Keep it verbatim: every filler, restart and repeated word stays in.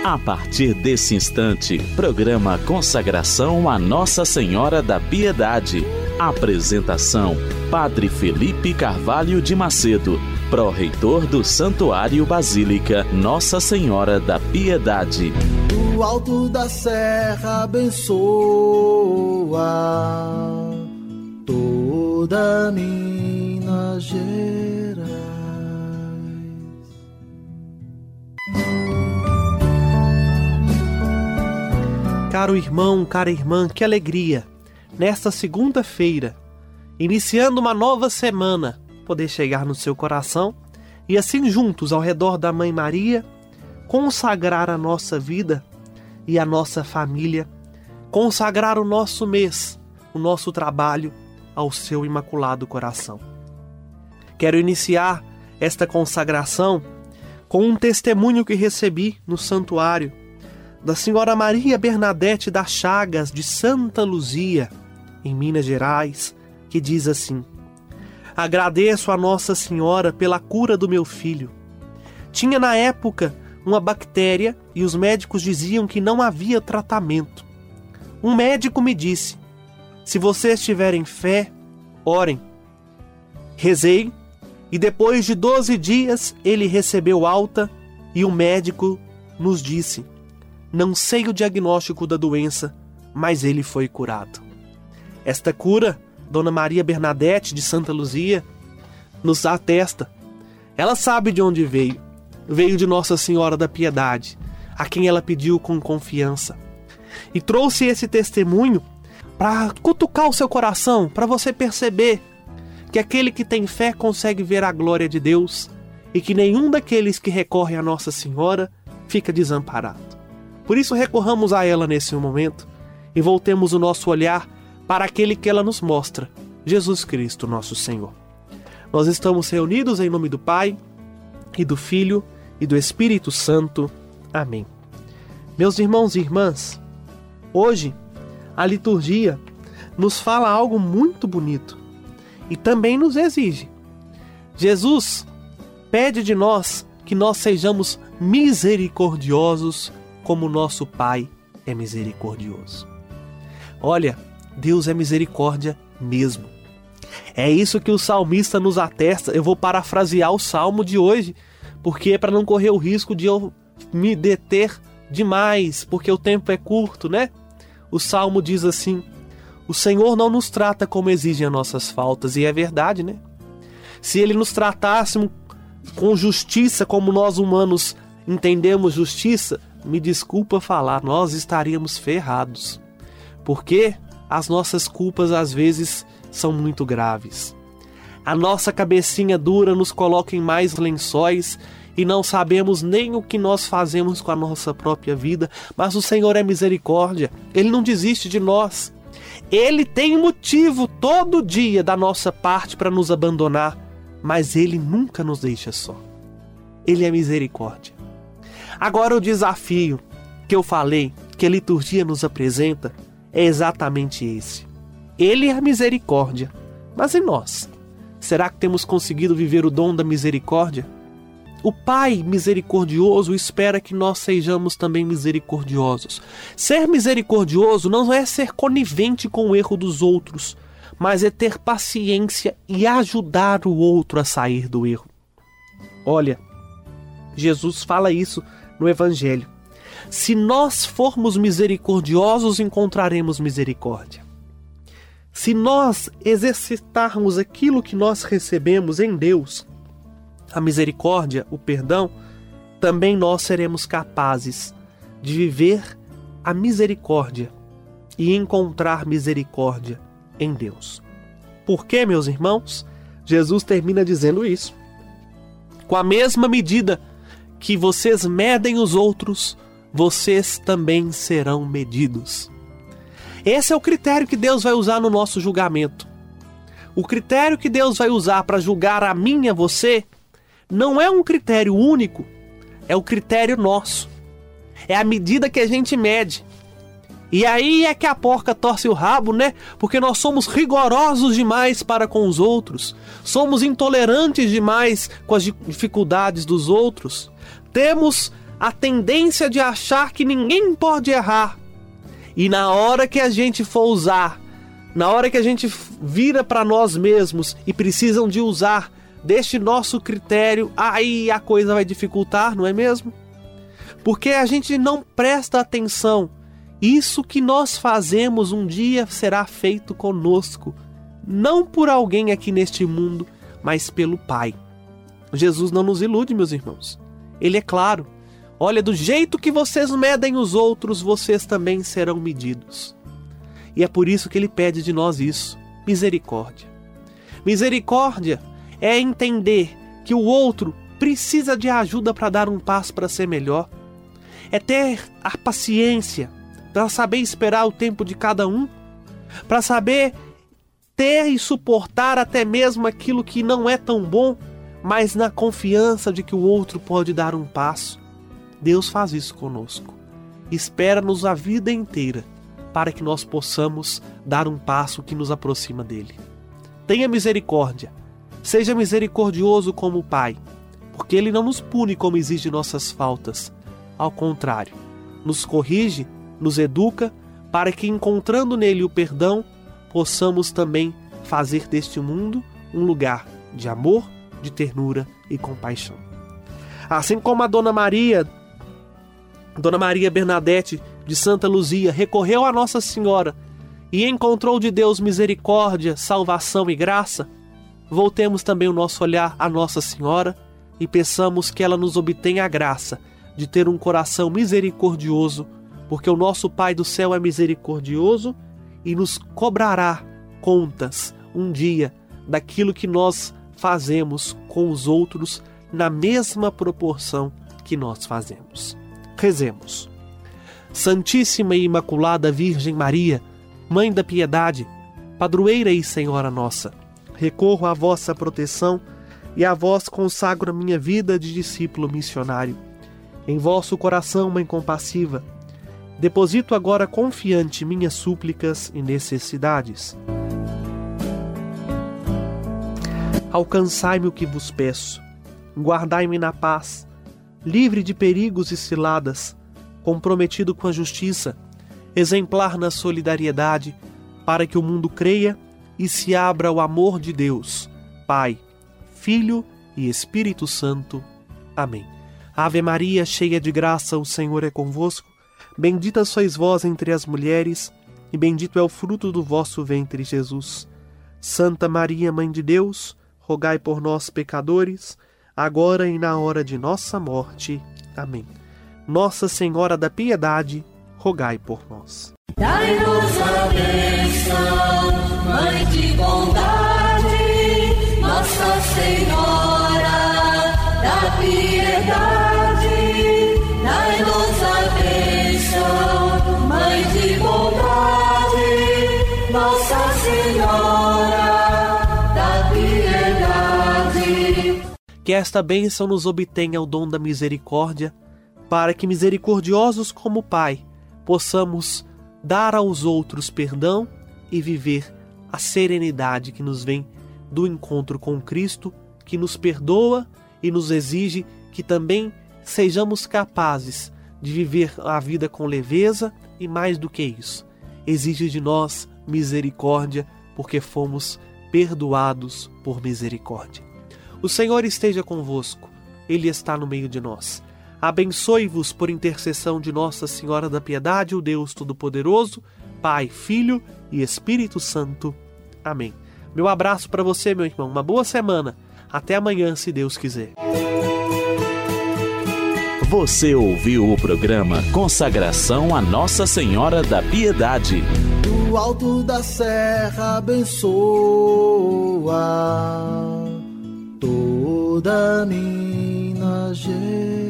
A partir desse instante, programa Consagração a Nossa Senhora da Piedade. Apresentação: Padre Felipe Carvalho de Macedo, pró-reitor do Santuário Basílica Nossa Senhora da Piedade. Do alto da serra abençoa toda Minas Gerais. Caro irmão, cara irmã, que alegria! Nesta segunda-feira, iniciando uma nova semana, poder chegar no seu coração e assim juntos ao redor da Mãe Maria, consagrar a nossa vida e a nossa família, consagrar o nosso mês, o nosso trabalho ao seu Imaculado Coração. Quero iniciar esta consagração com um testemunho que recebi no santuário da Senhora Maria Bernadette das Chagas de Santa Luzia, em Minas Gerais, que diz assim: agradeço a Nossa Senhora pela cura do meu filho. Tinha na época uma bactéria e os médicos diziam que não havia tratamento. Um médico me disse: se vocês tiverem fé, orem. Rezei e depois de doze dias ele recebeu alta e o médico nos disse: não sei o diagnóstico da doença, mas ele foi curado. Esta cura, Dona Maria Bernadette de Santa Luzia nos atesta. Ela sabe de onde veio. Veio de Nossa Senhora da Piedade, a quem ela pediu com confiança. E trouxe esse testemunho para cutucar o seu coração, para você perceber que aquele que tem fé consegue ver a glória de Deus e que nenhum daqueles que recorre a Nossa Senhora fica desamparado. Por isso recorramos a ela nesse momento e voltemos o nosso olhar para aquele que ela nos mostra, Jesus Cristo, nosso Senhor. Nós estamos reunidos em nome do Pai, e do Filho, e do Espírito Santo. Amém. Meus irmãos e irmãs, hoje a liturgia nos fala algo muito bonito e também nos exige. Jesus pede de nós que nós sejamos misericordiosos como nosso Pai é misericordioso. Olha, Deus é misericórdia mesmo. É isso que o salmista nos atesta. Eu vou parafrasear o salmo de hoje, porque é para não correr o risco de eu me deter demais, porque o tempo é curto, né? O salmo diz assim: o Senhor não nos trata como exigem as nossas faltas, e é verdade, né? Se Ele nos tratasse com justiça, como nós humanos entendemos justiça, me desculpa falar, nós estaríamos ferrados. Porque as nossas culpas às vezes são muito graves. A nossa cabecinha dura nos coloca em mais lençóis e não sabemos nem o que nós fazemos com a nossa própria vida, mas o Senhor é misericórdia, Ele não desiste de nós. Ele tem motivo todo dia da nossa parte para nos abandonar, mas Ele nunca nos deixa só. Ele é misericórdia. Agora o desafio que eu falei, que a liturgia nos apresenta, é exatamente esse. Ele é a misericórdia, mas e nós? Será que temos conseguido viver o dom da misericórdia? O Pai misericordioso espera que nós sejamos também misericordiosos. Ser misericordioso não é ser conivente com o erro dos outros, mas é ter paciência e ajudar o outro a sair do erro. Olha, Jesus fala isso no Evangelho. Se nós formos misericordiosos, encontraremos misericórdia. Se nós exercitarmos aquilo que nós recebemos em Deus, a misericórdia, o perdão, também nós seremos capazes de viver a misericórdia e encontrar misericórdia em Deus. Por quê, meus irmãos? Jesus termina dizendo isso. Com a mesma medida que vocês medem os outros, vocês também serão medidos. Esse é o critério que Deus vai usar no nosso julgamento. O critério que Deus vai usar para julgar a mim e a você não é um critério único, é o critério nosso. É a medida que a gente mede. E aí é que a porca torce o rabo, né? Porque nós somos rigorosos demais para com os outros. Somos intolerantes demais com as dificuldades dos outros. Temos a tendência de achar que ninguém pode errar. E na hora que a gente for usar, na hora que a gente vira para nós mesmos e precisam de usar deste nosso critério, aí a coisa vai dificultar, não é mesmo? Porque a gente não presta atenção. Isso que nós fazemos um dia será feito conosco, não por alguém aqui neste mundo, mas pelo Pai. Jesus não nos ilude, meus irmãos. Ele é claro. Olha, do jeito que vocês medem os outros, vocês também serão medidos. E é por isso que ele pede de nós isso, misericórdia. Misericórdia é entender que o outro precisa de ajuda para dar um passo para ser melhor. É ter a paciência para saber esperar o tempo de cada um, para saber ter e suportar até mesmo aquilo que não é tão bom, mas na confiança de que o outro pode dar um passo. Deus faz isso conosco. Espera-nos a vida inteira para que nós possamos dar um passo que nos aproxima dele. Tenha misericórdia. Seja misericordioso como o Pai, porque ele não nos pune como exige nossas faltas. Ao contrário, nos corrige, nos educa, para que, encontrando nele o perdão, possamos também fazer deste mundo um lugar de amor, de ternura e compaixão. Assim como a Dona Maria, Dona Maria Bernadette de Santa Luzia, recorreu a Nossa Senhora e encontrou de Deus misericórdia, salvação e graça, voltemos também o nosso olhar à Nossa Senhora e peçamos que ela nos obtenha a graça de ter um coração misericordioso, porque o nosso Pai do céu é misericordioso e nos cobrará contas um dia daquilo que nós fazemos com os outros na mesma proporção que nós fazemos. Rezemos. Santíssima e Imaculada Virgem Maria, Mãe da Piedade, Padroeira e Senhora nossa, recorro à vossa proteção e a vós consagro a minha vida de discípulo missionário. Em vosso coração, Mãe compassiva, deposito agora confiante minhas súplicas e necessidades. Alcançai-me o que vos peço, guardai-me na paz, livre de perigos e ciladas, comprometido com a justiça, exemplar na solidariedade, para que o mundo creia e se abra ao amor de Deus, Pai, Filho e Espírito Santo. Amém. Ave Maria, cheia de graça, o Senhor é convosco. Bendita sois vós entre as mulheres, e bendito é o fruto do vosso ventre, Jesus. Santa Maria, Mãe de Deus, rogai por nós, pecadores, agora e na hora de nossa morte. Amém. Nossa Senhora da Piedade, rogai por nós. Dai-nos a bênção, Mãe de bondade, Nossa Senhora da Piedade. Dai-nos a bênção, Mãe de bondade, Nossa Senhora da Piedade. Que esta bênção nos obtenha o dom da misericórdia, para que, misericordiosos como o Pai, possamos dar aos outros perdão e viver a serenidade que nos vem do encontro com Cristo, que nos perdoa e nos exige que também sejamos capazes de viver a vida com leveza e, mais do que isso, exige de nós misericórdia, porque fomos perdoados por misericórdia. O Senhor esteja convosco, Ele está no meio de nós. Abençoe-vos por intercessão de Nossa Senhora da Piedade, o Deus Todo-Poderoso, Pai, Filho e Espírito Santo. Amém. Meu abraço para você, meu irmão. Uma boa semana. Até amanhã, se Deus quiser. Você ouviu o programa Consagração a Nossa Senhora da Piedade. Do alto da serra abençoa toda Minas Gerais.